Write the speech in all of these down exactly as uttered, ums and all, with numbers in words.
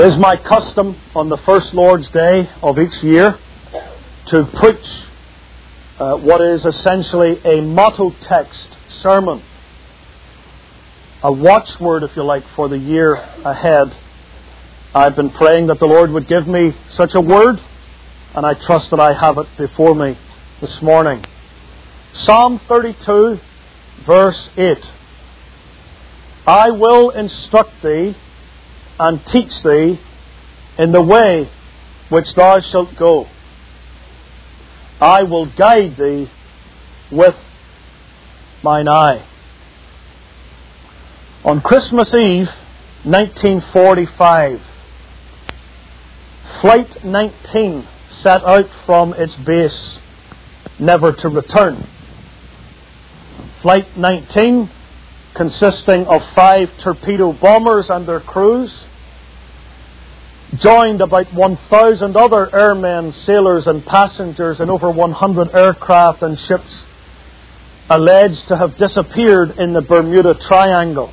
It is my custom on the first Lord's Day of each year to preach uh, what is essentially a motto text sermon, a watchword, if you like, for the year ahead. I've been praying that the Lord would give me such a word, and I trust that I have it before me this morning. Psalm thirty-two, verse eight. I will instruct thee and teach thee in the way which thou shalt go. I will guide thee with mine eye. On Christmas Eve, nineteen forty-five, Flight nineteen set out from its base, never to return. Flight nineteen, consisting of five torpedo bombers and their crews, joined about one thousand other airmen, sailors and passengers in over one hundred aircraft and ships alleged to have disappeared in the Bermuda Triangle.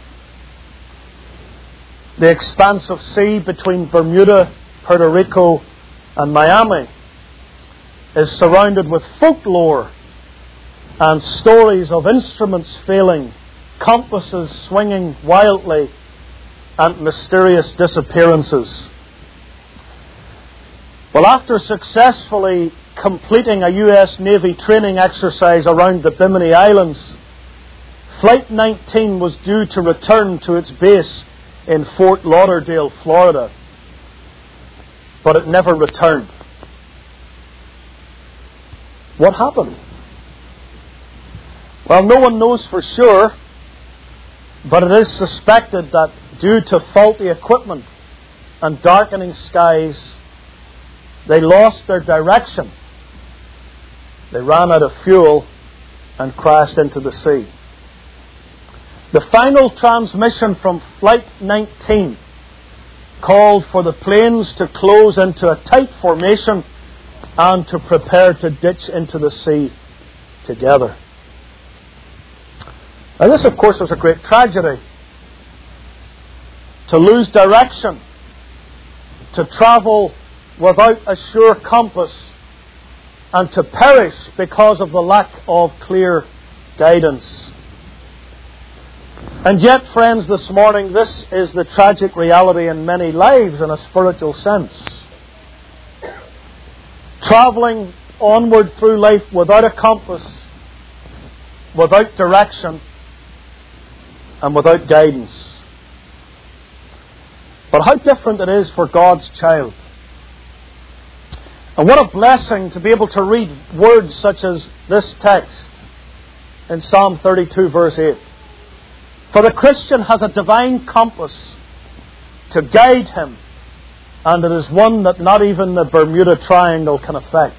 The expanse of sea between Bermuda, Puerto Rico and Miami is surrounded with folklore and stories of instruments failing, compasses swinging wildly, and mysterious disappearances. Well, after successfully completing a U S Navy training exercise around the Bimini Islands, Flight nineteen was due to return to its base in Fort Lauderdale, Florida. But it never returned. What happened? Well, no one knows for sure, but it is suspected that due to faulty equipment and darkening skies, they lost their direction. They ran out of fuel and crashed into the sea. The final transmission from Flight nineteen called for the planes to close into a tight formation and to prepare to ditch into the sea together. Now this, of course, was a great tragedy. To lose direction, to travel without a sure compass, and to perish because of the lack of clear guidance. And yet, friends, this morning, this is the tragic reality in many lives in a spiritual sense. Travelling onward through life without a compass, without direction, and without guidance. But how different it is for God's child. And what a blessing to be able to read words such as this text in Psalm thirty-two, verse eight. For the Christian has a divine compass to guide him, and it is one that not even the Bermuda Triangle can affect.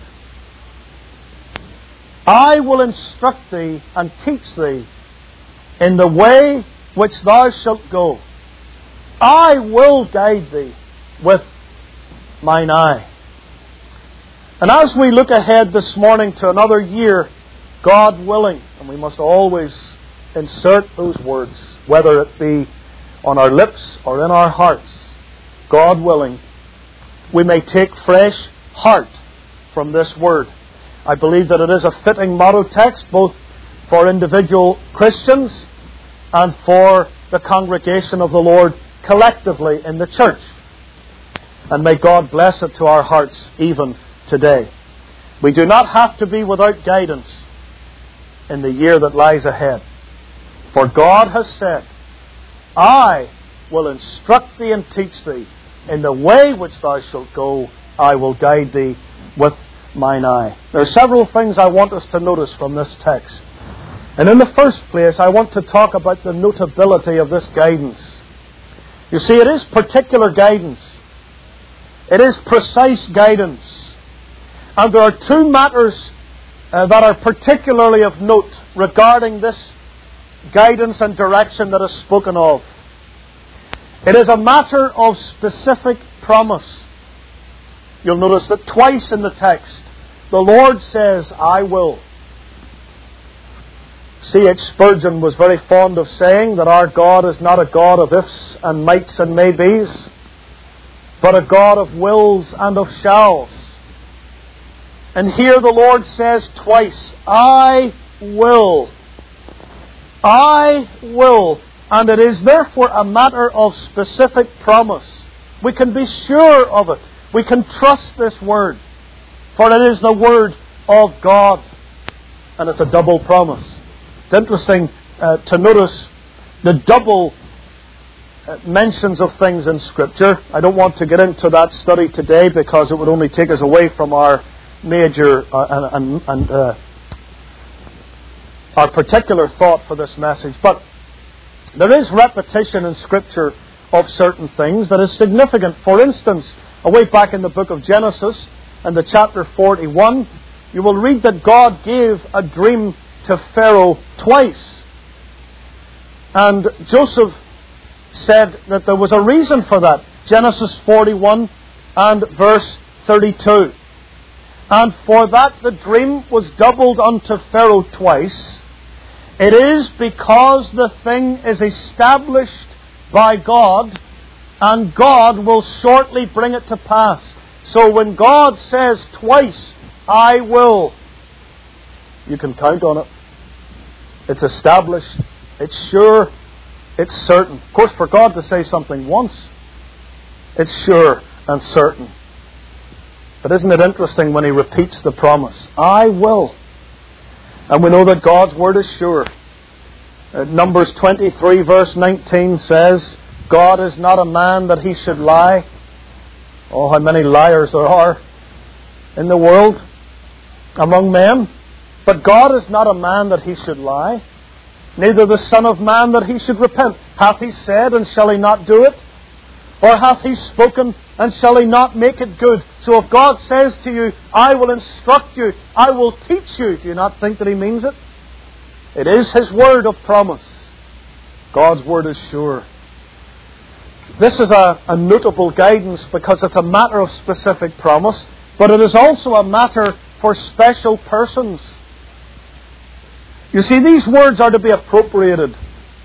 I will instruct thee and teach thee in the way which thou shalt go. I will guide thee with mine eye. And as we look ahead this morning to another year, God willing, and we must always insert those words, whether it be on our lips or in our hearts, God willing, we may take fresh heart from this word. I believe that it is a fitting motto text both for individual Christians and for the congregation of the Lord collectively in the church. And may God bless it to our hearts even today. We do not have to be without guidance in the year that lies ahead. For God has said, I will instruct thee and teach thee in the way which thou shalt go. I will guide thee with mine eye. There are several things I want us to notice from this text. And in the first place, I want to talk about the notability of this guidance. You see, it is particular guidance. It is precise guidance. And there are two matters uh, that are particularly of note regarding this guidance and direction that is spoken of. It is a matter of specific promise. You'll notice that twice in the text, the Lord says, I will. C H Spurgeon was very fond of saying that our God is not a God of ifs and mights and maybes, but a God of wills and of shalls. And here the Lord says twice, I will. I will. And it is therefore a matter of specific promise. We can be sure of it. We can trust this word. For it is the word of God. And it's a double promise. It's interesting uh, to notice the double uh, mentions of things in Scripture. I don't want to get into that study today because it would only take us away from our major uh, and, and uh, our particular thought for this message. But there is repetition in Scripture of certain things that is significant. For instance, away back in the book of Genesis, in the chapter forty-one, you will read that God gave a dream to Pharaoh twice. And Joseph said that there was a reason for that. Genesis forty-one and verse thirty-two. And for that the dream was doubled unto Pharaoh twice. It is because the thing is established by God, and God will shortly bring it to pass. So when God says twice, I will, you can count on it. It's established. It's sure. It's certain. Of course, for God to say something once, it's sure and certain. But isn't it interesting when He repeats the promise? I will. And we know that God's word is sure. Uh, Numbers twenty-three verse nineteen says, God is not a man that He should lie. Oh, how many liars there are in the world among men. But God is not a man that He should lie, neither the Son of Man that He should repent. Hath He said, and shall He not do it? Or hath He spoken, and shall He not make it good? So if God says to you, I will instruct you, I will teach you, do you not think that He means it? It is His word of promise. God's word is sure. This is a, a notable guidance because it's a matter of specific promise, but it is also a matter for special persons. You see, these words are to be appropriated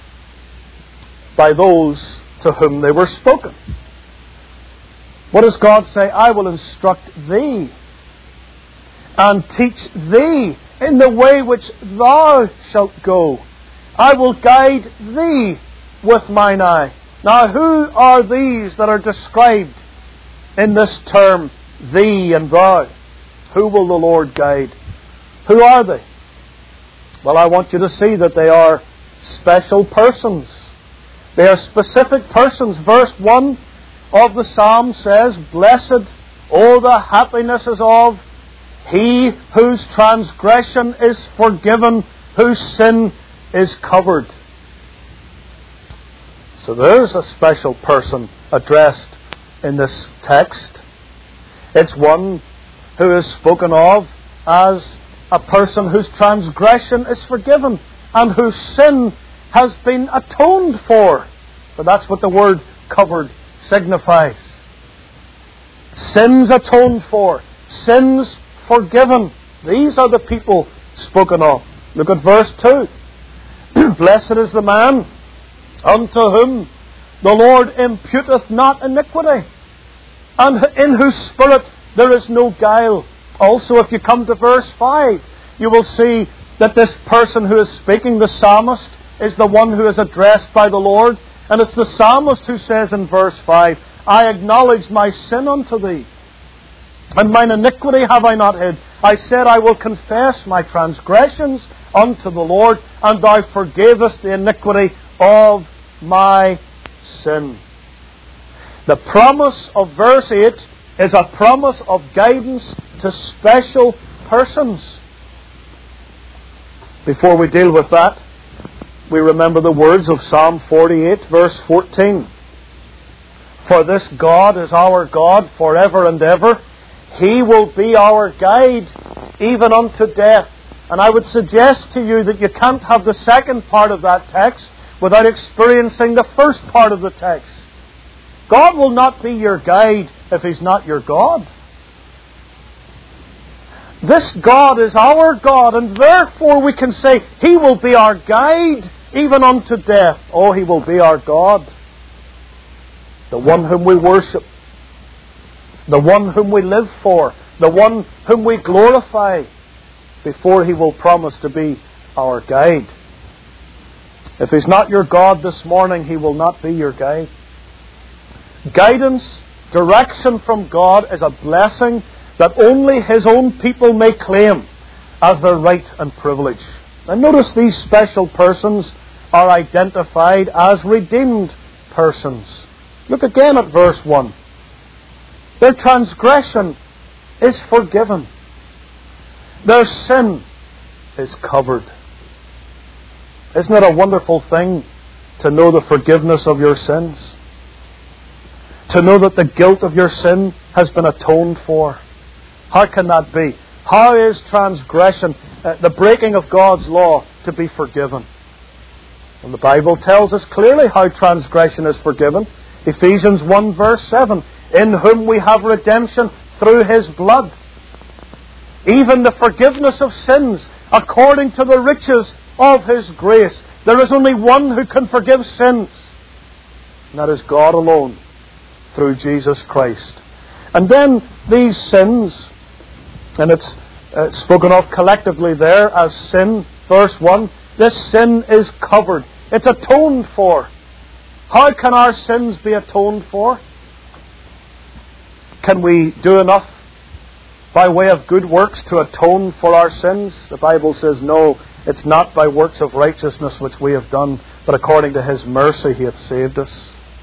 by those to whom they were spoken. What does God say? I will instruct thee and teach thee in the way which thou shalt go. I will guide thee with mine eye. Now, who are these that are described in this term, thee and thou? Who will the Lord guide? Who are they? Well, I want you to see that they are special persons. They are specific persons. Verse one of the Psalm says, Blessed, oh the happinesses of he whose transgression is forgiven, whose sin is covered. So there's a special person addressed in this text. It's one who is spoken of as a person whose transgression is forgiven and whose sin has been atoned for. For that's what the word covered signifies. Sins atoned for. Sins forgiven. These are the people spoken of. Look at verse two. Blessed is the man unto whom the Lord imputeth not iniquity, and in whose spirit there is no guile. Also, if you come to verse five, you will see that this person who is speaking, the psalmist, is the one who is addressed by the Lord. And it's the psalmist who says in verse five, I acknowledge my sin unto thee, and mine iniquity have I not hid. I said, I will confess my transgressions unto the Lord, and thou forgavest the iniquity of my sin. The promise of verse eight is a promise of guidance to special persons. Before we deal with that, we remember the words of Psalm forty-eight, verse fourteen. For this God is our God forever and ever. He will be our guide even unto death. And I would suggest to you that you can't have the second part of that text without experiencing the first part of the text. God will not be your guide if He's not your God. This God is our God, and therefore we can say He will be our guide even unto death. Oh, He will be our God, the one whom we worship, the one whom we live for, the one whom we glorify, before He will promise to be our guide. If He's not your God this morning, He will not be your guide. Guidance, direction from God is a blessing that only His own people may claim as their right and privilege. And notice these special persons are identified as redeemed persons. Look again at verse one. Their transgression is forgiven. Their sin is covered. Isn't it a wonderful thing to know the forgiveness of your sins? To know that the guilt of your sin has been atoned for. How can that be? How is transgression, uh, the breaking of God's law, to be forgiven? And the Bible tells us clearly how transgression is forgiven. Ephesians one verse seven, in whom we have redemption through His blood. Even the forgiveness of sins according to the riches of His grace. There is only one who can forgive sins, and that is God alone, through Jesus Christ. And then these sins, and it's uh, spoken of collectively there as sin, verse one, this sin is covered. It's atoned for. How can our sins be atoned for? Can we do enough by way of good works to atone for our sins? The Bible says no, it's not by works of righteousness which we have done, but according to His mercy He hath saved us.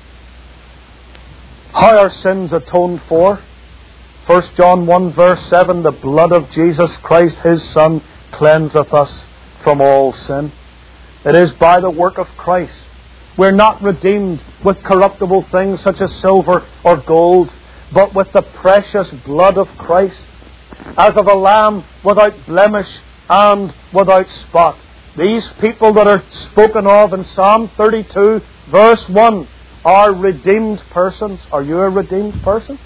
How are sins atoned for? First John one verse seven, the blood of Jesus Christ His Son cleanseth us from all sin. It is by the work of Christ. We're not redeemed with corruptible things such as silver or gold, but with the precious blood of Christ, as of a lamb without blemish and without spot. These people that are spoken of in Psalm thirty-two verse one are redeemed persons. Are you a redeemed person?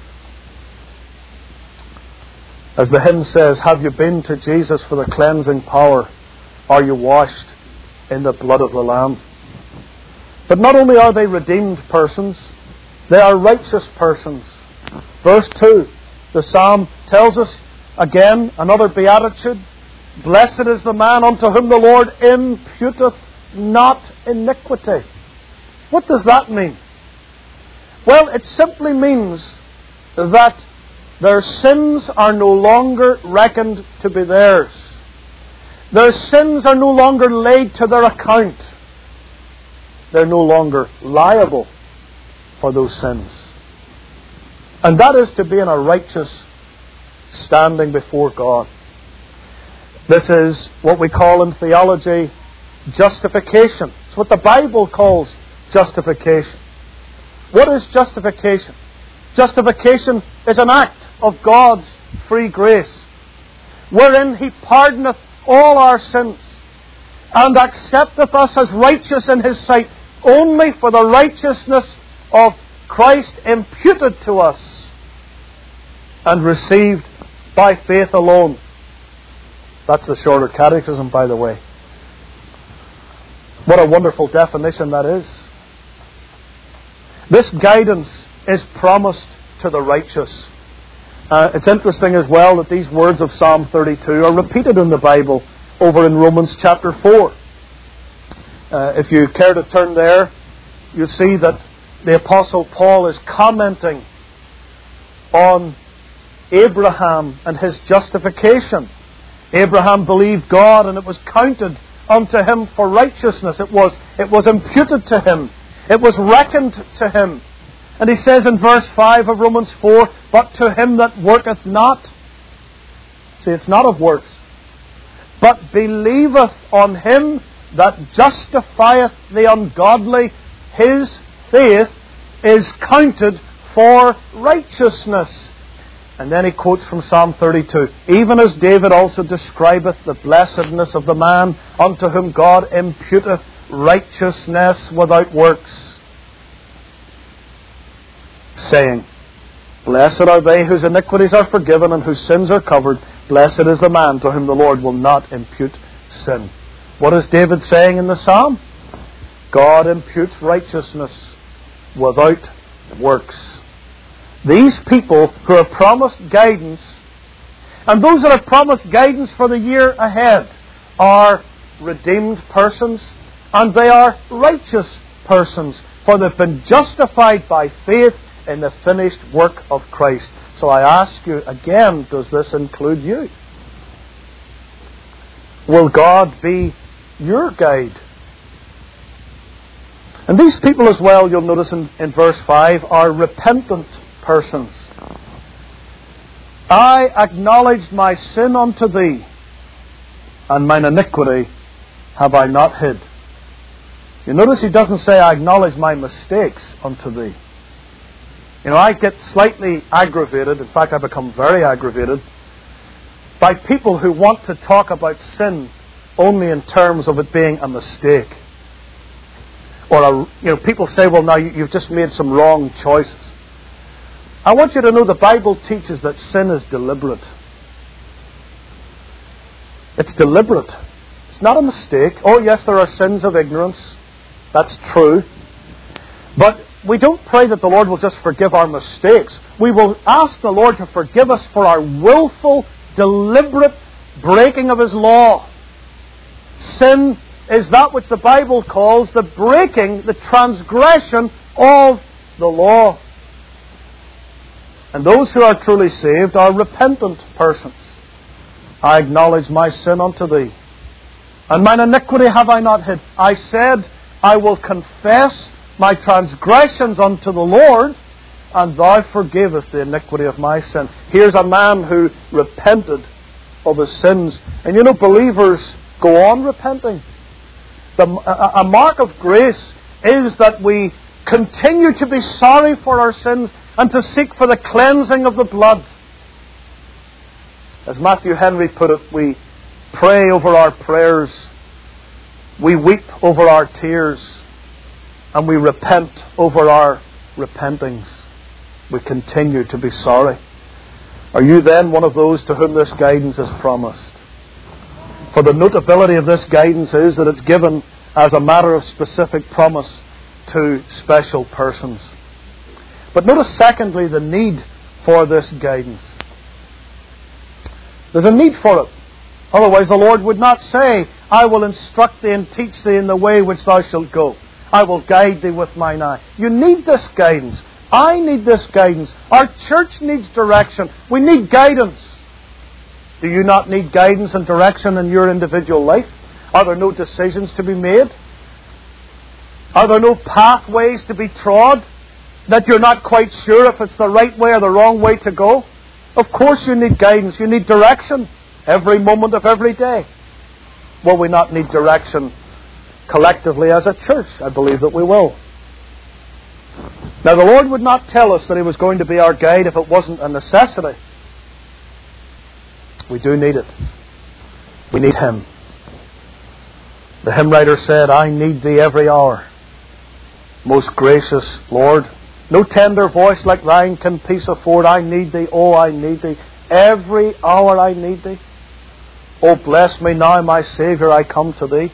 As the hymn says, have you been to Jesus for the cleansing power? Are you washed in the blood of the Lamb? But not only are they redeemed persons, they are righteous persons. Verse two, the psalm tells us again another beatitude. Blessed is the man unto whom the Lord imputeth not iniquity. What does that mean? Well, it simply means that their sins are no longer reckoned to be theirs. Their sins are no longer laid to their account. They're no longer liable for those sins. And that is to be in a righteous standing before God. This is what we call in theology justification. It's what the Bible calls justification. What is justification? Justification is an act of God's free grace, wherein He pardoneth all our sins and accepteth us as righteous in His sight only for the righteousness of Christ imputed to us and received by faith alone. That's the shorter catechism, by the way. What a wonderful definition that is. This guidance is promised to the righteous. Uh, it's interesting as well that these words of Psalm thirty-two are repeated in the Bible over in Romans chapter four. Uh, if you care to turn there, you see that the Apostle Paul is commenting on Abraham and his justification. Abraham believed God and it was counted unto him for righteousness. It was, it was imputed to him. It was reckoned to him. And he says in verse five of Romans four, but to him that worketh not, see, it's not of works, but believeth on him that justifieth the ungodly, his faith is counted for righteousness. And then he quotes from Psalm thirty-two, even as David also describeth the blessedness of the man unto whom God imputeth righteousness without works, saying, blessed are they whose iniquities are forgiven and whose sins are covered. Blessed is the man to whom the Lord will not impute sin. What is David saying in the psalm? God imputes righteousness without works. These people who are promised guidance, and those that are promised guidance for the year ahead, are redeemed persons, and they are righteous persons, for they've been justified by faith in the finished work of Christ. So I ask you again, does this include you? Will God be your guide? And these people as well, you'll notice in, in verse five, are repentant persons. I acknowledged my sin unto thee, and mine iniquity have I not hid. You notice he doesn't say, I acknowledge my mistakes unto thee. You know, I get slightly aggravated, in fact I become very aggravated, by people who want to talk about sin only in terms of it being a mistake. Or, a, you know, people say, well, now you've just made some wrong choices. I want you to know the Bible teaches that sin is deliberate. It's deliberate. It's not a mistake. Oh, yes, there are sins of ignorance. That's true. But we don't pray that the Lord will just forgive our mistakes. We will ask the Lord to forgive us for our willful, deliberate breaking of His law. Sin is that which the Bible calls the breaking, the transgression of the law. And those who are truly saved are repentant persons. I acknowledge my sin unto thee, and mine iniquity have I not hid. I said, I will confess my transgressions unto the Lord, and thou forgavest the iniquity of my sin. Here's a man who repented of his sins. And you know, believers go on repenting. The, a, a mark of grace is that we continue to be sorry for our sins and to seek for the cleansing of the blood. As Matthew Henry put it, we pray over our prayers, we weep over our tears, and we repent over our repentings. We continue to be sorry. Are you then one of those to whom this guidance is promised? For the notability of this guidance is that it's given as a matter of specific promise to special persons. But notice secondly the need for this guidance. There's a need for it. Otherwise the Lord would not say, I will instruct thee and teach thee in the way which thou shalt go. I will guide thee with mine eye. You need this guidance. I need this guidance. Our church needs direction. We need guidance. Do you not need guidance and direction in your individual life? Are there no decisions to be made? Are there no pathways to be trod that you're not quite sure if it's the right way or the wrong way to go? Of course you need guidance. You need direction every moment of every day. Will we not need direction collectively as a church? I believe that we will. Now the Lord would not tell us that He was going to be our guide if it wasn't a necessity. We do need it. We need Him. The hymn writer said, I need Thee every hour, most gracious Lord. No tender voice like Thine can peace afford. I need Thee, oh I need Thee. Every hour I need Thee. Oh bless me now, my Saviour, I come to Thee.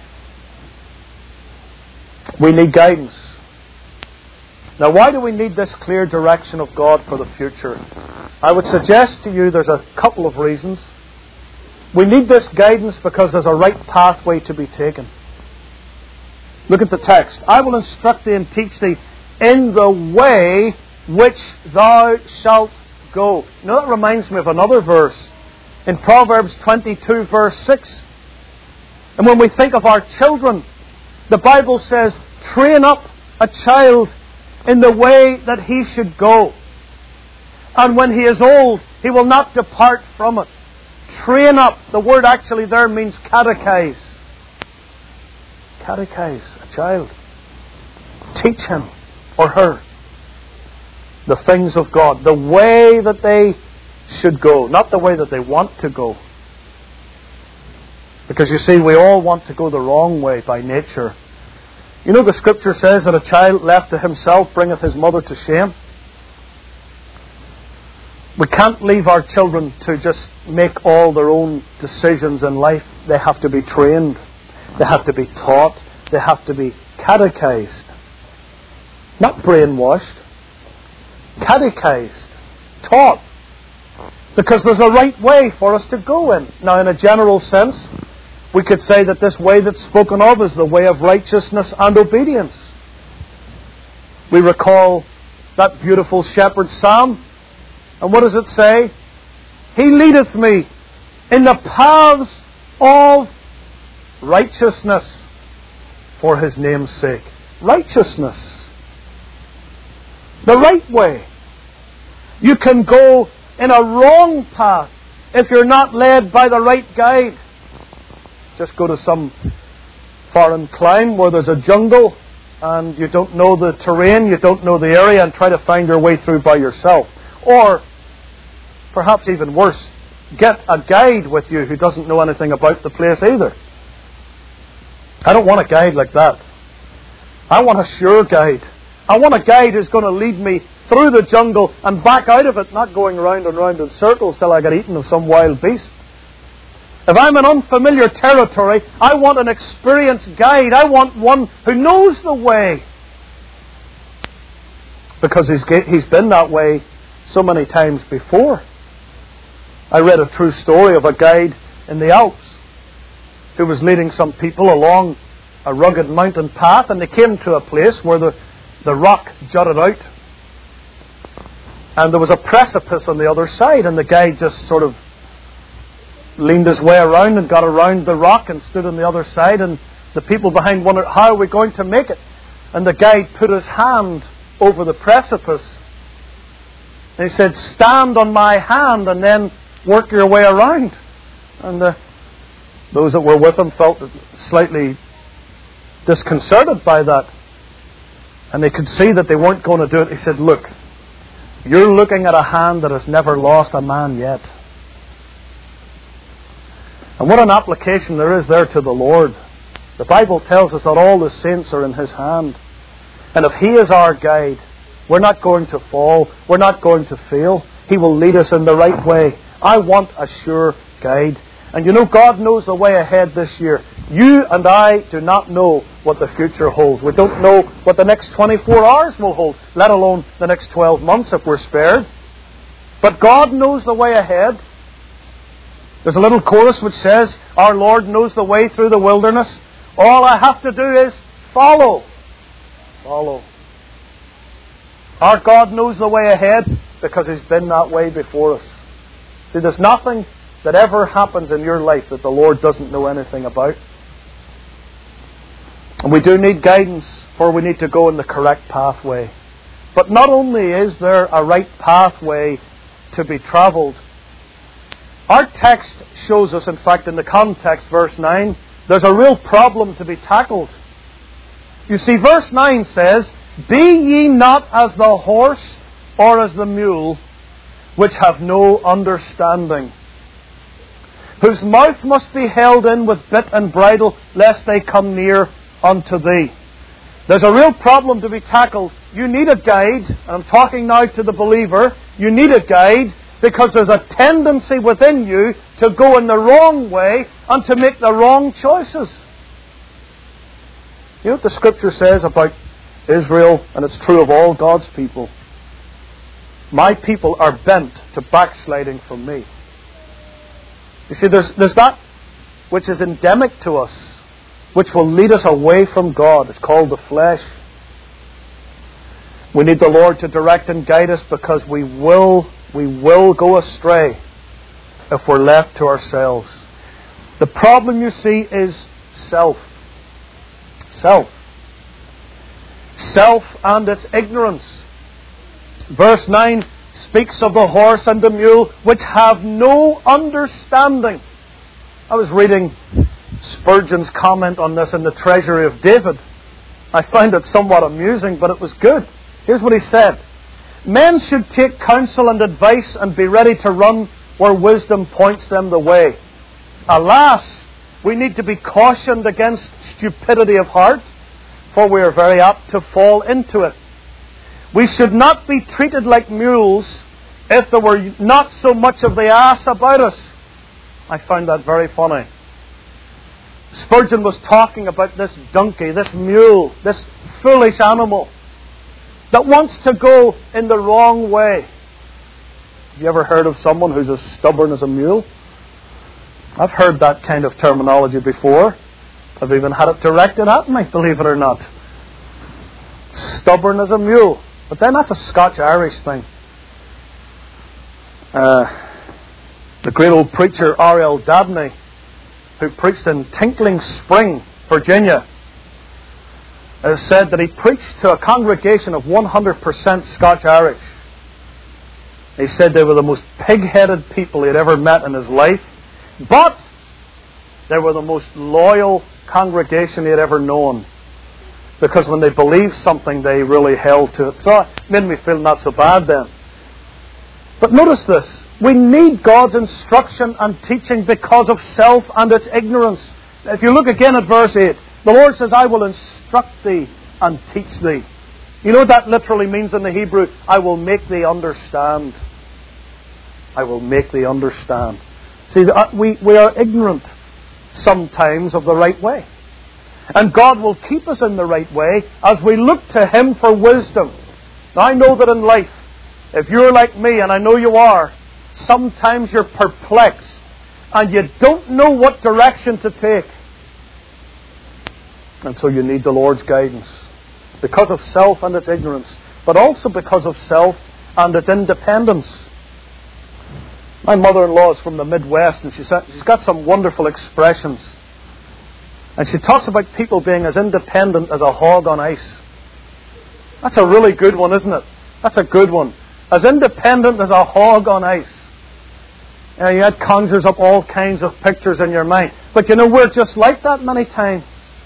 We need guidance. Now why do we need this clear direction of God for the future? I would suggest to you there's a couple of reasons. We need this guidance because there's a right pathway to be taken. Look at the text. I will instruct thee and teach thee in the way which thou shalt go. You know, that reminds me of another verse in Proverbs twenty-two verse six. And when we think of our children, the Bible says, train up a child in the way that he should go. And when he is old, he will not depart from it. Train up. The word actually there means catechize. Catechize a child. Teach him or her the things of God, the way that they should go, not the way that they want to go. Because you see, we all want to go the wrong way by nature. You know, the Scripture says that a child left to himself bringeth his mother to shame. We can't leave our children to just make all their own decisions in life. They have to be trained. They have to be taught. They have to be catechized. Not brainwashed. catechized, taught, because there's a right way for us to go in. Now, in a general sense, we could say that this way that's spoken of is the way of righteousness and obedience. We recall that beautiful shepherd's psalm. And what does it say? He leadeth me in the paths of righteousness for His name's sake. Righteousness. The right way. You can go in a wrong path if you're not led by the right guide. Just go to some foreign clime where there's a jungle and you don't know the terrain, you don't know the area, and try to find your way through by yourself. Or, perhaps even worse, get a guide with you who doesn't know anything about the place either. I don't want a guide like that. I want a sure guide. I want a guide who's going to lead me through the jungle and back out of it, not going round and round in circles till I get eaten of some wild beast. If I'm in unfamiliar territory, I want an experienced guide. I want one who knows the way. Because he's, he's been that way so many times before. I read a true story of a guide in the Alps who was leading some people along a rugged mountain path, and they came to a place where the, the rock jutted out. And there was a precipice on the other side, and the guide just sort of leaned his way around and got around the rock and stood on the other side, and the people behind wondered, how are we going to make it? And the guide put his hand over the precipice. And he said, stand on my hand and then work your way around. And uh, those that were with him felt slightly disconcerted by that. And they could see that they weren't going to do it. He said, look, you're looking at a hand that has never lost a man yet. And what an application there is there to the Lord. The Bible tells us that all the saints are in His hand. And if He is our guide, we're not going to fall. We're not going to fail. He will lead us in the right way. I want a sure guide. And you know, God knows the way ahead this year. You and I do not know what the future holds. We don't know what the next twenty-four hours will hold, let alone the next twelve months if we're spared. But God knows the way ahead. There's a little chorus which says, our Lord knows the way through the wilderness. All I have to do is follow. Follow. Our God knows the way ahead because He's been that way before us. See, there's nothing that ever happens in your life that the Lord doesn't know anything about. And we do need guidance, for we need to go in the correct pathway. But not only is there a right pathway to be travelled, our text shows us, in fact, in the context, verse nine, there's a real problem to be tackled. You see, verse nine says, be ye not as the horse or as the mule, which have no understanding, whose mouth must be held in with bit and bridle, lest they come near unto thee. There's a real problem to be tackled. You need a guide, and I'm talking now to the believer. You need a guide because there's a tendency within you to go in the wrong way and to make the wrong choices. You know what the Scripture says about Israel, and it's true of all God's people? My people are bent to backsliding from me. You see, there's, there's that which is endemic to us, which will lead us away from God. It's called the flesh. We need the Lord to direct and guide us because we will, we will go astray if we're left to ourselves. The problem, you see, is self. Self. Self and its ignorance. Verse nine speaks of the horse and the mule which have no understanding. I was reading Spurgeon's comment on this in the Treasury of David. I found it somewhat amusing, but it was good. Here's what he said. Men should take counsel and advice and be ready to run where wisdom points them the way. Alas, we need to be cautioned against stupidity of heart, for we are very apt to fall into it. We should not be treated like mules if there were not so much of the ass about us. I found that very funny. Spurgeon was talking about this donkey, this mule, this foolish animal. that wants to go in the wrong way. Have you ever heard of someone who's as stubborn as a mule? I've heard that kind of terminology before. I've even had it directed at me, believe it or not. Stubborn as a mule. But then that's a Scotch-Irish thing. Uh, the great old preacher R L Dabney, who preached in Tinkling Spring, Virginia, has said that he preached to a congregation of one hundred percent Scotch-Irish. He said they were the most pig-headed people he had ever met in his life, but they were the most loyal congregation he had ever known, because when they believed something, they really held to it. So it made me feel not so bad then. But notice this. We need God's instruction and teaching because of self and its ignorance. If you look again at verse eight, the Lord says, I will instruct thee and teach thee. You know what that literally means in the Hebrew? I will make thee understand. I will make thee understand. See, we, we are ignorant sometimes of the right way. And God will keep us in the right way as we look to Him for wisdom. Now, I know that in life, if you're like me, and I know you are, sometimes you're perplexed and you don't know what direction to take. And so you need the Lord's guidance because of self and its ignorance, but also because of self and its independence. My mother-in-law is from the Midwest, and she's got some wonderful expressions. And she talks about people being as independent as a hog on ice. That's a really good one, isn't it? That's a good one. As independent as a hog on ice. You know, that conjures up all kinds of pictures in your mind. But you know, we're just like that many times.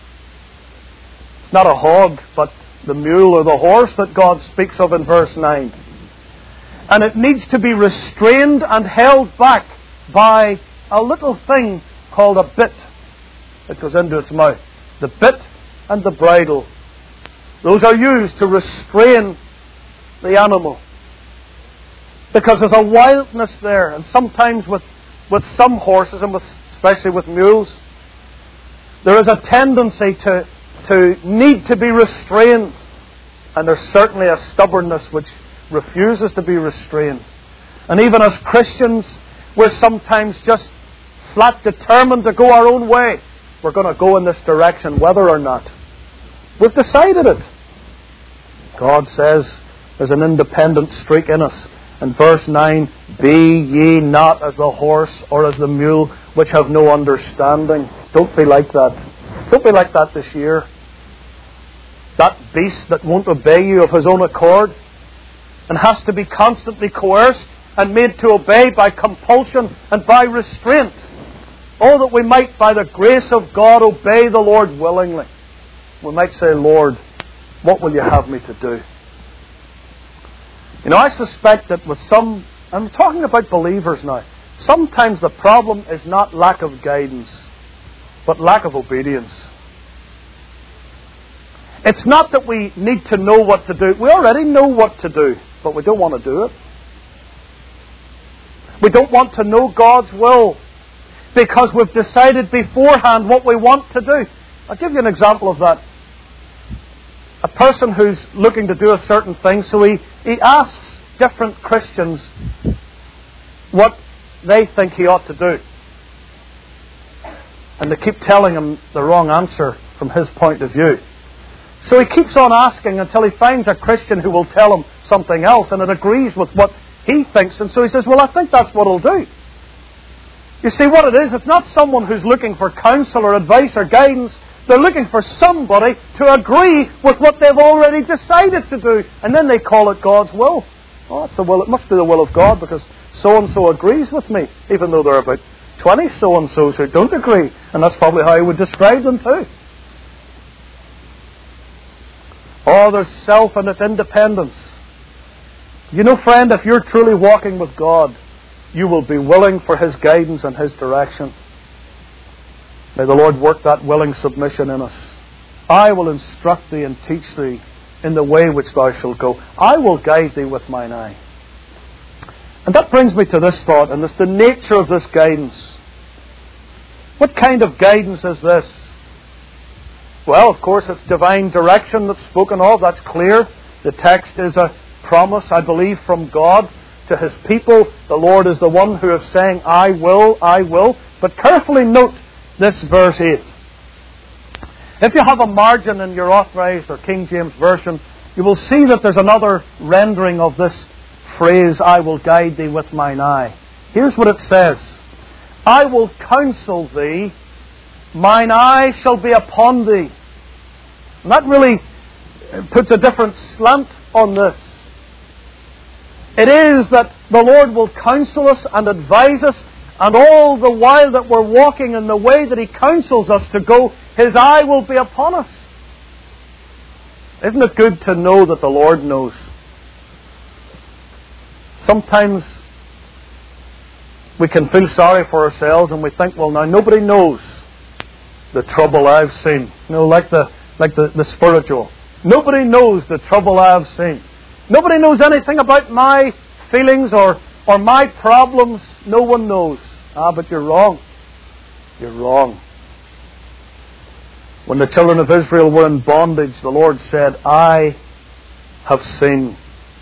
It's not a hog, but the mule or the horse that God speaks of in verse nine. And it needs to be restrained and held back by a little thing called a bit that goes into its mouth. The bit and the bridle. Those are used to restrain the animal. Because there's a wildness there. And sometimes with, with some horses, and with, especially with mules, there is a tendency to, to need to be restrained. And there's certainly a stubbornness which refuses to be restrained. And even as Christians, we're sometimes just flat determined to go our own way. We're going to go in this direction, whether or not. We've decided it. God says there's an independent streak in us. In verse nine, be ye not as the horse or as the mule, which have no understanding. Don't be like that. Don't be like that this year. That beast that won't obey you of his own accord and has to be constantly coerced and made to obey by compulsion and by restraint. Oh, that we might, by the grace of God, obey the Lord willingly. We might say, Lord, what will you have me to do? You know, I suspect that with some, I'm talking about believers now, sometimes the problem is not lack of guidance, but lack of obedience. It's not that we need to know what to do. We already know what to do, but we don't want to do it. We don't want to know God's will because we've decided beforehand what we want to do. I'll give you an example of that. A person who's looking to do a certain thing, so he, he asks different Christians what they think he ought to do. And they keep telling him the wrong answer from his point of view. So he keeps on asking until he finds a Christian who will tell him something else and it agrees with what he thinks. And so he says, well, I think that's what I'll do. You see what it is? It's not someone who's looking for counsel or advice or guidance. They're looking for somebody to agree with what they've already decided to do. And then they call it God's will. Oh, that's the will. It must be the will of God because so-and-so agrees with me. Even though there are about twenty so-and-sos who don't agree. And that's probably how I would describe them too. Oh, there's self and its independence. You know, friend, if you're truly walking with God, you will be willing for His guidance and His direction. May the Lord work that willing submission in us. I will instruct thee and teach thee in the way which thou shalt go. I will guide thee with mine eye. And that brings me to this thought, and it's the nature of this guidance. What kind of guidance is this? Well, of course, it's divine direction that's spoken of, that's clear. The text is a promise, I believe, from God to His people. The Lord is the one who is saying, I will, I will. But carefully note this verse eight. If you have a margin in your Authorized or King James Version, you will see that there's another rendering of this phrase, I will guide thee with mine eye. Here's what it says. I will counsel thee, mine eye shall be upon thee. And that really puts a different slant on this. It is that the Lord will counsel us and advise us, and all the while that we're walking in the way that He counsels us to go, His eye will be upon us. Isn't it good to know that the Lord knows? Sometimes we can feel sorry for ourselves and we think, well, now nobody knows the trouble I've seen. You know, like the like the, the spiritual. Nobody knows the trouble I've seen. Nobody knows anything about my feelings or, or my problems. No one knows. Ah, but you're wrong. You're wrong. When the children of Israel were in bondage, the Lord said, I have seen,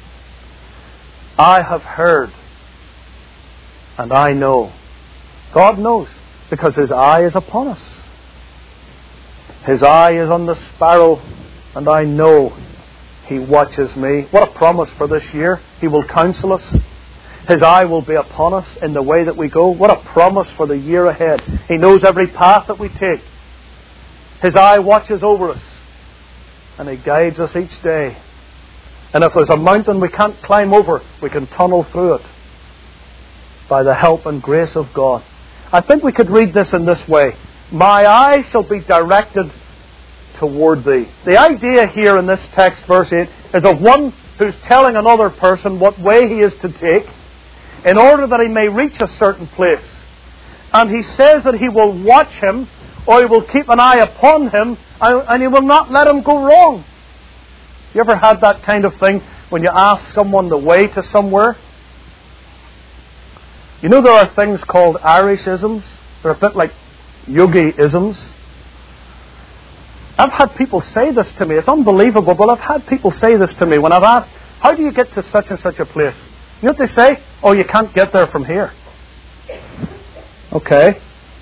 I have heard, and I know. God knows, because His eye is upon us. His eye is on the sparrow, and I know He watches me. What a promise for this year. He will counsel us. His eye will be upon us in the way that we go. What a promise for the year ahead. He knows every path that we take. His eye watches over us, and He guides us each day. And if there's a mountain we can't climb over, we can tunnel through it by the help and grace of God. I think we could read this in this way. My eye shall be directed toward thee. The idea here in this text, verse eight, is of one who's telling another person what way he is to take in order that he may reach a certain place. And he says that he will watch him, or he will keep an eye upon him, and he will not let him go wrong. You ever had that kind of thing when you ask someone the way to somewhere? You know there are things called Irish-isms. They're a bit like yogi-isms. I've had people say this to me. It's unbelievable, but I've had people say this to me when I've asked, how do you get to such and such a place? You know what they say? Oh, you can't get there from here. Okay.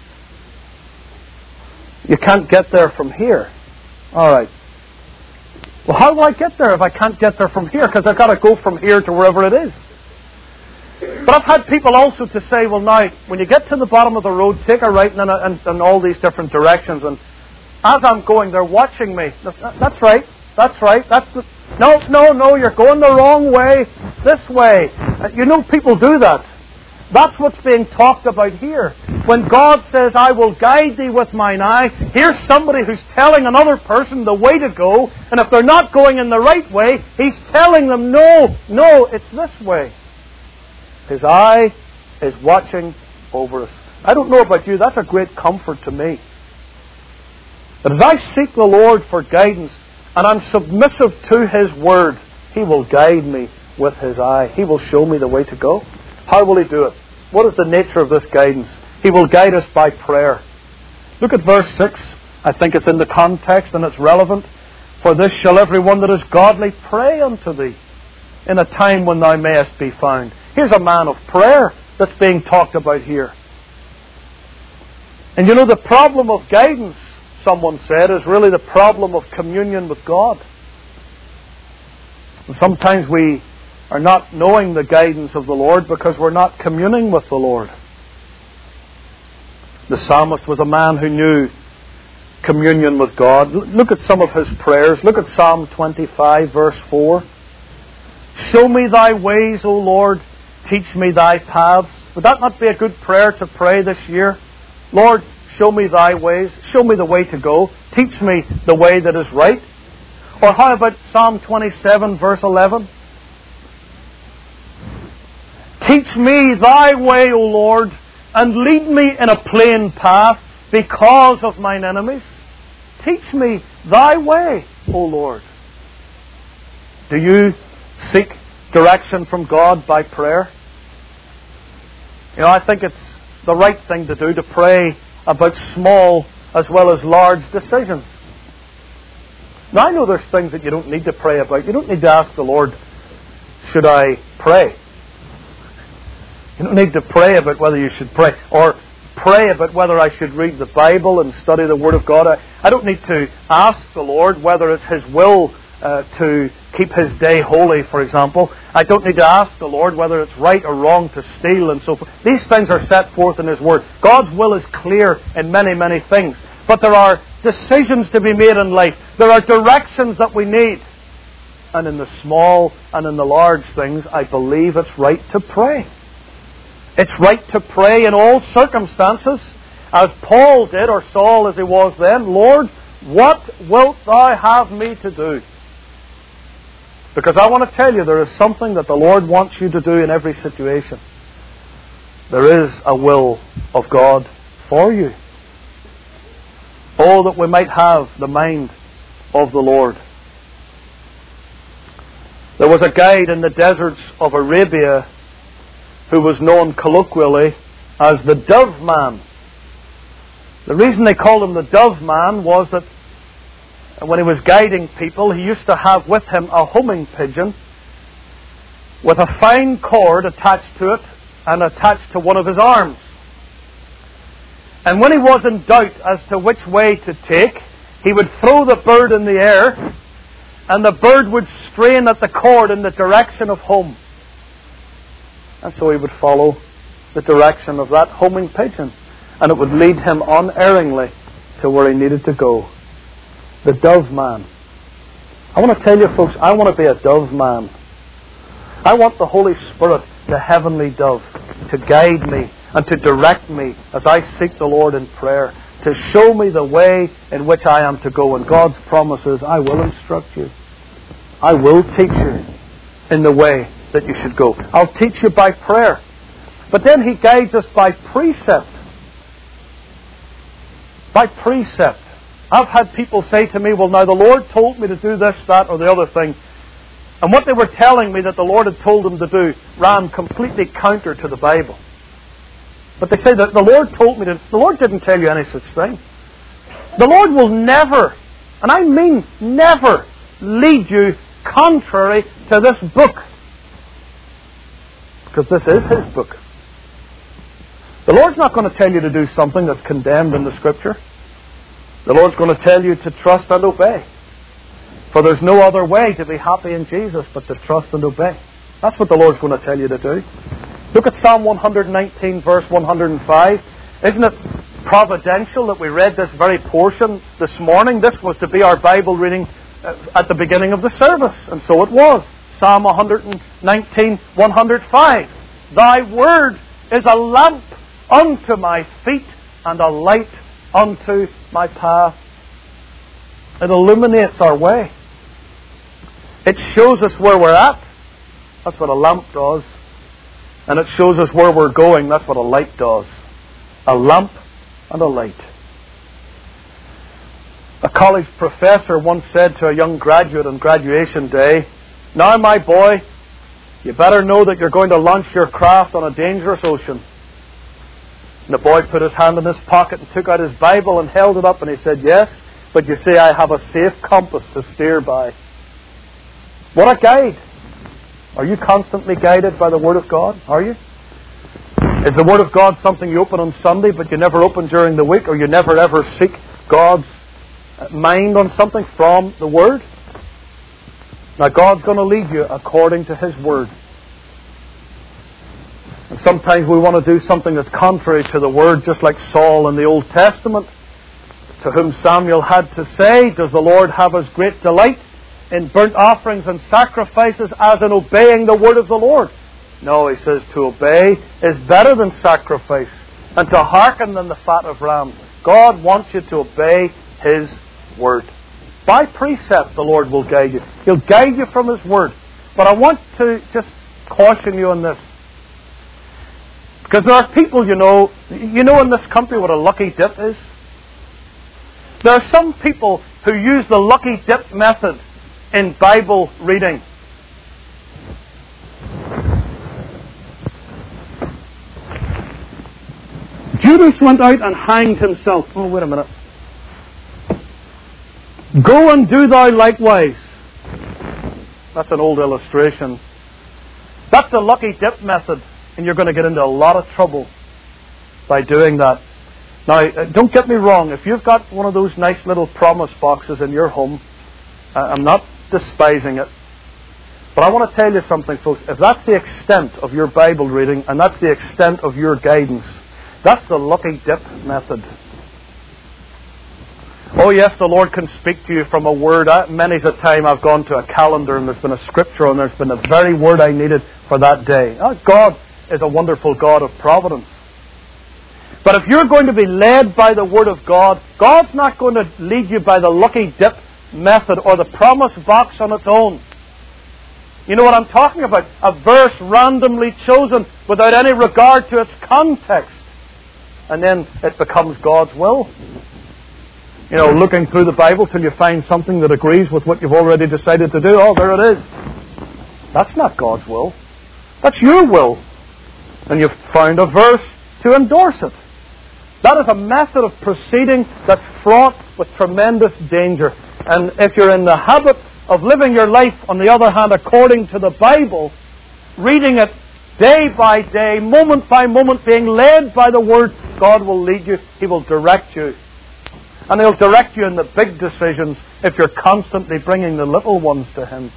You can't get there from here. All right. Well, how do I get there if I can't get there from here? Because I've got to go from here to wherever it is. But I've had people also to say, well, now, when you get to the bottom of the road, take a right in, in, in all these different directions. And as I'm going, they're watching me. That's, that's right. That's right. That's the, no, no, no, you're going the wrong way. This way. You know, people do that. That's what's being talked about here. When God says, I will guide thee with mine eye, here's somebody who's telling another person the way to go, and if they're not going in the right way, He's telling them, no, no, it's this way. His eye is watching over us. I don't know about you, that's a great comfort to me. But as I seek the Lord for guidance, and I'm submissive to His Word, He will guide me with His eye. He will show me the way to go. How will He do it? What is the nature of this guidance? He will guide us by prayer. Look at verse six. I think it's in the context and it's relevant. For this shall every one that is godly pray unto thee in a time when thou mayest be found. Here's a man of prayer that's being talked about here. And you know, the problem of guidance, someone said, is really the problem of communion with God. And sometimes we are not knowing the guidance of the Lord because we're not communing with the Lord. The psalmist was a man who knew communion with God. Look at some of his prayers. Look at Psalm twenty-five, verse four. Show me thy ways, O Lord. Teach me thy paths. Would that not be a good prayer to pray this year? Lord, show me thy ways. Show me the way to go. Teach me the way that is right. Or how about Psalm twenty-seven, verse eleven? Teach me thy way, O Lord, and lead me in a plain path because of mine enemies. Teach me thy way, O Lord. Do you seek direction from God by prayer? You know, I think it's the right thing to do to pray about small as well as large decisions. Now, I know there's things that you don't need to pray about. You don't need to ask the Lord, should I pray? You don't need to pray about whether you should pray, or pray about whether I should read the Bible and study the Word of God. I, I don't need to ask the Lord whether it's His will uh, to keep His day holy, for example. I don't need to ask the Lord whether it's right or wrong to steal and so forth. These things are set forth in His Word. God's will is clear in many, many things. But there are decisions to be made in life. There are directions that we need. And in the small and in the large things, I believe it's right to pray. It's right to pray in all circumstances, as Paul did, or Saul as he was then. Lord, what wilt Thou have me to do? Because I want to tell you, there is something that the Lord wants you to do in every situation. There is a will of God for you. Oh, that we might have the mind of the Lord. There was a guide in the deserts of Arabia who was known colloquially as the Dove Man. The reason they called him the Dove Man was that when he was guiding people, he used to have with him a homing pigeon with a fine cord attached to it and attached to one of his arms. And when he was in doubt as to which way to take, he would throw the bird in the air, and the bird would strain at the cord in the direction of home. And so he would follow the direction of that homing pigeon, and it would lead him unerringly to where he needed to go. The Dove Man. I want to tell you, folks, I want to be a Dove Man. I want the Holy Spirit, the heavenly dove, to guide me and to direct me as I seek the Lord in prayer, to show me the way in which I am to go. And God's promise is, I will instruct you. I will teach you in the way that you should go. I'll teach you by prayer. But then He guides us by precept. By precept. I've had people say to me, well, now the Lord told me to do this, that, or the other thing. And what they were telling me that the Lord had told them to do ran completely counter to the Bible. But they say that the Lord told me to... The Lord didn't tell you any such thing. The Lord will never, and I mean never, lead you contrary to this book. Because this is His book. The Lord's not going to tell you to do something that's condemned in the Scripture. The Lord's going to tell you to trust and obey. For there's no other way to be happy in Jesus but to trust and obey. That's what the Lord's going to tell you to do. Look at Psalm one nineteen, verse one oh five. Isn't it providential that we read this very portion this morning? This was to be our Bible reading at the beginning of the service. And so it was. Psalm one nineteen, one oh five. Thy word is a lamp unto my feet and a light unto my path. It illuminates our way. It shows us where we're at. That's what a lamp does. And it shows us where we're going. That's what a light does. A lamp and a light. A college professor once said to a young graduate on graduation day, now, my boy, you better know that you're going to launch your craft on a dangerous ocean. And the boy put his hand in his pocket and took out his Bible and held it up and he said, yes, but you see, I have a safe compass to steer by. What a guide. Are you constantly guided by the Word of God? Are you? Is the Word of God something you open on Sunday but you never open during the week, or you never ever seek God's mind on something from the Word? Now God's going to lead you according to His Word. And sometimes we want to do something that's contrary to the Word, just like Saul in the Old Testament, to whom Samuel had to say, does the Lord have His great delight in burnt offerings and sacrifices as in obeying the word of the Lord? No, he says, to obey is better than sacrifice, and to hearken than the fat of rams. God wants you to obey His word. By precept, the Lord will guide you. He'll guide you from His word. But I want to just caution you on this. Because there are people, you know, you know in this country what a lucky dip is? There are some people who use the lucky dip method in Bible reading. Judas went out and hanged himself. Oh, wait a minute. Go and do thou likewise. That's an old illustration. That's the lucky dip method, and you're going to get into a lot of trouble by doing that. Now, don't get me wrong. If you've got one of those nice little promise boxes in your home, I'm not despising it. But I want to tell you something, folks. If that's the extent of your Bible reading, and that's the extent of your guidance, that's the lucky dip method. Oh yes, the Lord can speak to you from a word. Many's a time I've gone to a calendar and there's been a scripture and there's been the very word I needed for that day. Oh, God is a wonderful God of providence. But if you're going to be led by the Word of God, God's not going to lead you by the lucky dip method or the promise box on its own. You know what I'm talking about? A verse randomly chosen without any regard to its context. And then it becomes God's will. You know, looking through the Bible till you find something that agrees with what you've already decided to do. Oh, there it is. That's not God's will. That's your will. And you've found a verse to endorse it. That is a method of proceeding that's fraught with tremendous danger. And if you're in the habit of living your life, on the other hand, according to the Bible, reading it day by day, moment by moment, being led by the Word, God will lead you. He will direct you. And He'll direct you in the big decisions if you're constantly bringing the little ones to Him.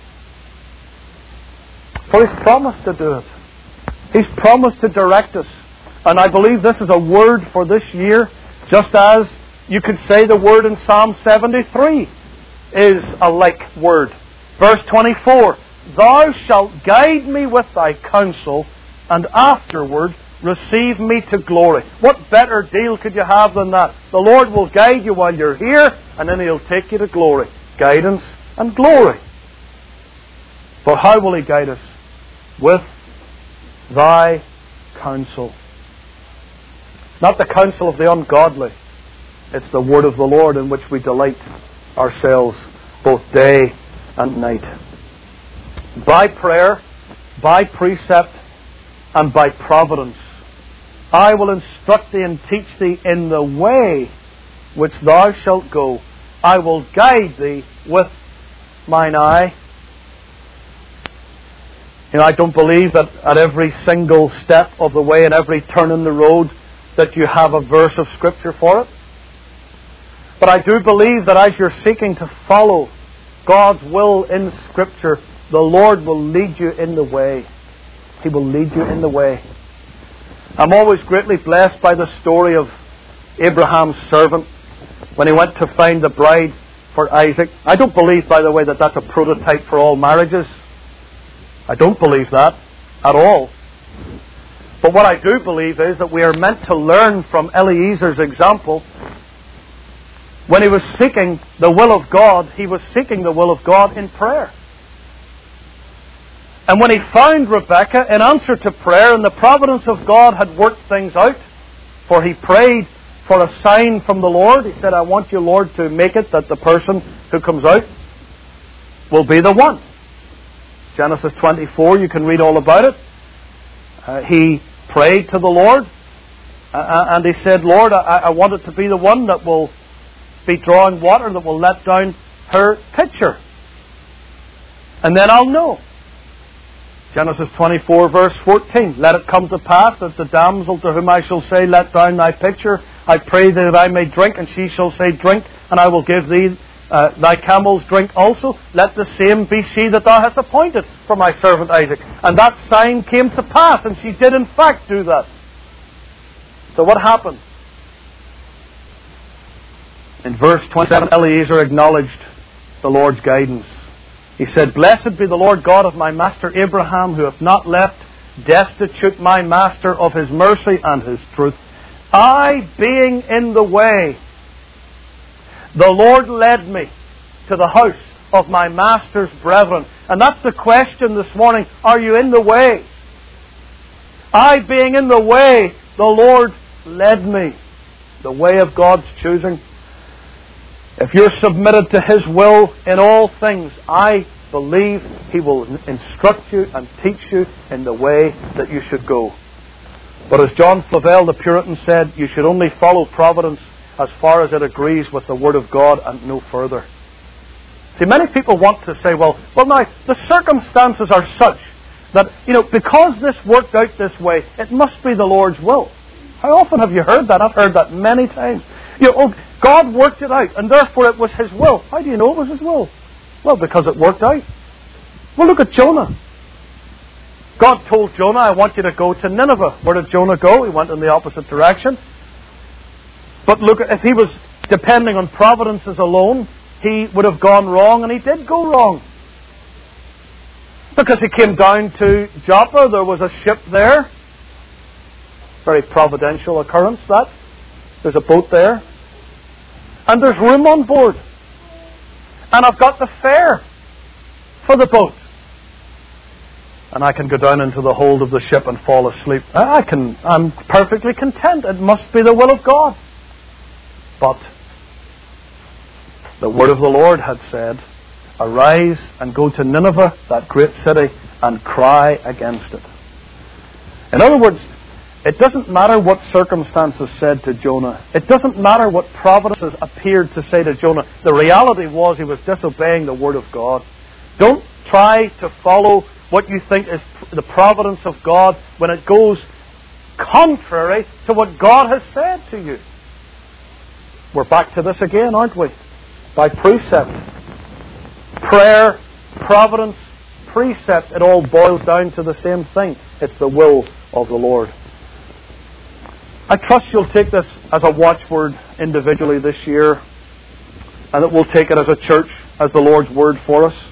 For He's promised to do it. He's promised to direct us. And I believe this is a word for this year, just as you could say the word in Psalm seventy-three is a like word. Verse twenty-four, Thou shalt guide me with thy counsel, and afterward receive me to glory. What better deal could you have than that? The Lord will guide you while you're here, and then He'll take you to glory. Guidance and glory. For how will He guide us? With thy counsel. Not the counsel of the ungodly. It's the word of the Lord in which we delight ourselves both day and night. By prayer, by precept, and by providence, I will instruct thee and teach thee in the way which thou shalt go. I will guide thee with mine eye. You know, I don't believe that at every single step of the way and every turn in the road that you have a verse of Scripture for it. But I do believe that as you're seeking to follow God's will in Scripture, the Lord will lead you in the way. He will lead you in the way. I'm always greatly blessed by the story of Abraham's servant when he went to find the bride for Isaac. I don't believe, by the way, that that's a prototype for all marriages. I don't believe that at all. But what I do believe is that we are meant to learn from Eliezer's example. When he was seeking the will of God, he was seeking the will of God in prayer. And when he found Rebekah, in answer to prayer, and the providence of God had worked things out, for he prayed for a sign from the Lord. He said, I want you, Lord, to make it that the person who comes out will be the one. Genesis twenty-four, you can read all about it. Uh, he prayed to the Lord, uh, and he said, Lord, I, I want it to be the one that will be drawing water, that will let down her pitcher. And then I'll know. Genesis twenty-four, verse fourteen. Let it come to pass that the damsel to whom I shall say, let down thy pitcher, I pray thee that I may drink, and she shall say, drink, and I will give thee uh, thy camels drink also. Let the same be she that thou hast appointed for my servant Isaac. And that sign came to pass, and she did in fact do that. So what happened? In verse twenty-seven, Eliezer acknowledged the Lord's guidance. He said, Blessed be the Lord God of my master Abraham, who hath not left destitute my master of his mercy and his truth. I being in the way, the Lord led me to the house of my master's brethren. And that's the question this morning. Are you in the way? I being in the way, the Lord led me. The way of God's choosing. If you're submitted to His will in all things, I believe He will instruct you and teach you in the way that you should go. But as John Flavel, the Puritan, said, you should only follow providence as far as it agrees with the Word of God and no further. See, many people want to say, well, well now, the circumstances are such that, you know, because this worked out this way, it must be the Lord's will. How often have you heard that? I've heard that many times. You know, oh, God worked it out, and therefore it was His will. How do you know it was His will? Well, because it worked out. Well, look at Jonah. God told Jonah, I want you to go to Nineveh. Where did Jonah go? He went in the opposite direction. But look, if he was depending on providences alone, he would have gone wrong, and he did go wrong. Because he came down to Joppa, there was a ship there. Very providential occurrence, that. There's a boat there. And there's room on board. And I've got the fare for the boat. And I can go down into the hold of the ship and fall asleep. I can, I'm perfectly content. It must be the will of God. But the word of the Lord had said, arise and go to Nineveh, that great city, and cry against it. In other words, it doesn't matter what circumstances said to Jonah. It doesn't matter what providences appeared to say to Jonah. The reality was he was disobeying the word of God. Don't try to follow what you think is the providence of God when it goes contrary to what God has said to you. We're back to this again, aren't we? By precept. Prayer, providence, precept, it all boils down to the same thing. It's the will of the Lord. I trust you'll take this as a watchword individually this year, and that we'll take it as a church, as the Lord's word for us.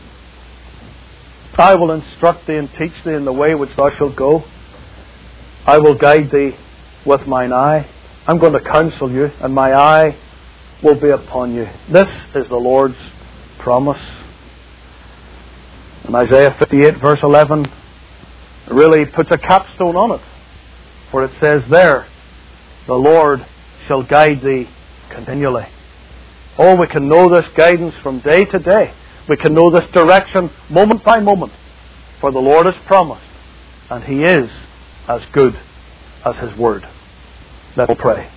I will instruct thee and teach thee in the way which thou shalt go. I will guide thee with mine eye. I'm going to counsel you, and my eye will be upon you. This is the Lord's promise. And Isaiah fifty-eight verse eleven really puts a capstone on it. For it says there, the Lord shall guide thee continually. Oh, we can know this guidance from day to day. We can know this direction moment by moment. For the Lord has promised, and He is as good as His word. Let us pray.